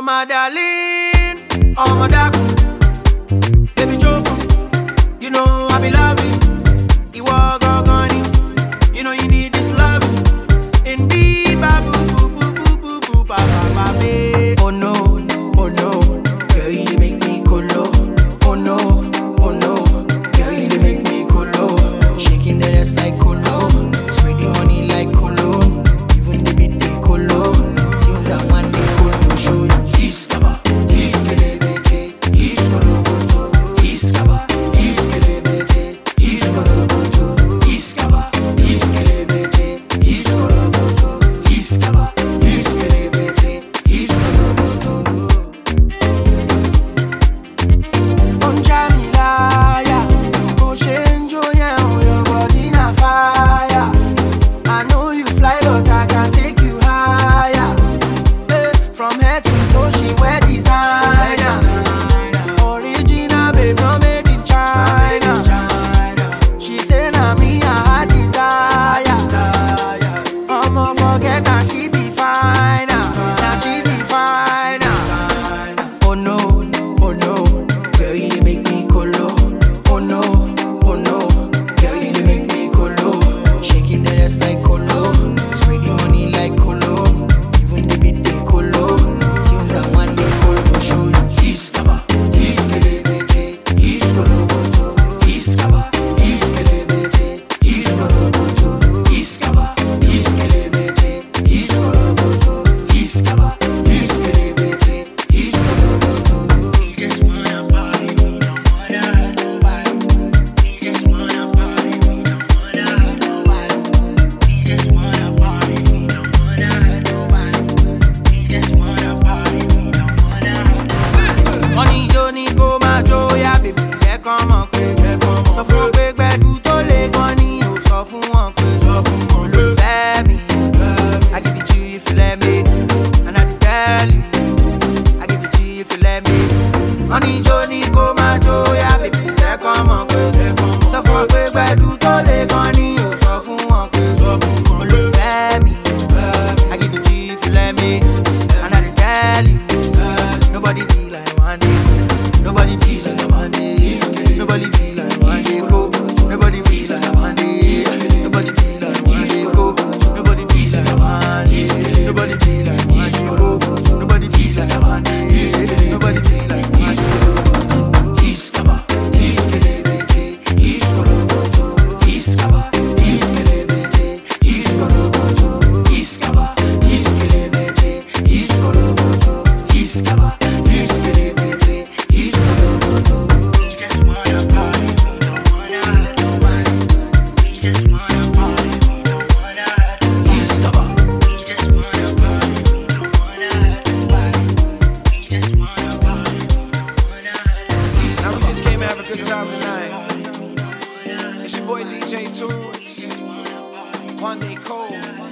my darling, oh my dark, baby Jofa, you know I be loving. You are gone, you know you need this love. Indeed, babu, boo, boo, boo, boo, boo, ba, ba, ba, babe. Oh no, girl you make me colo. Oh no, girl you make me colo. Shaking the ass like colo, spreading money like colo. Even the beat they colo. Things I want they colo show you. Iskaba, iskelebete, iskoloboto. Iskaba, iskelebete, iskoloboto. Iskaba, iskelebete, iskoloboto. Iskaba, iskelebete, iskoloboto. On Jamilaya, Oshenjo, yeah, your body na fire. I know you fly, but I can take you higher. From head to toe, she wear designer. Original, babe, no made in China. She say na me I desire. I'ma forget that she be fine. Now she be fine. Oh no, girl you dey make me colo. Oh no, girl you dey make me colo. Shaking the ass like colo, spreading money like colo. Even the beat they colo. Tunes I want they colo show you. Iskaba, iskelebete, iskoloboto. Iskaba, iskelebete, iskoloboto. Iskaba, iskelebete, iskoloboto. Iskaba, iskelebete, iskoloboto. We just wanna party, we don't wanna hurt nobody. We just wanna party, we don't wanna hurt nobody. We just wanna party, we don't wanna hurt nobody. We just wanna party, we don't wanna hurt nobody. Money Johnny go my Joe, yeah baby, jẹ́ kán mọ̀ pé sọ fún wọn pé gbẹ̀du tó lè gan ni ò sọ fún wọn pé olùfẹ́ mi. I give it to you if you let me, and I dey tell you, I give it to you if you let me. Money Johnny go my Joe, yeah baby, jẹ́ kán mọ̀ pé sọ fún wọn pé gbẹ̀du tó lè gan ni ò sọ fún wọn pé olùfẹ́ mi. I give it to you if you let me, and I dey tell you, nobody be like one day, nobody be like one day, nobody be like one day go, nobody be like one day, nobody be like one day go, nobody be like one day, nobody be like one day go, nobody be like one day, nobody be like one day go. Iskaba, iskelebete, iskoloboto. Iskaba, iskelebete, iskoloboto. Iskaba, iskelebete, iskoloboto. Iskaba, iskelebete, iskoloboto. We just wanna party, we don't wanna hurt nobody. We just wanna party, we don't wanna hurt nobody. Iskaba, we just wanna party, we don't wanna hurt nobody. We just wanna party, we don't wanna hurt nobody. Now we just came to have a good time tonight. It's your boy DJ Tool, One Day Cole.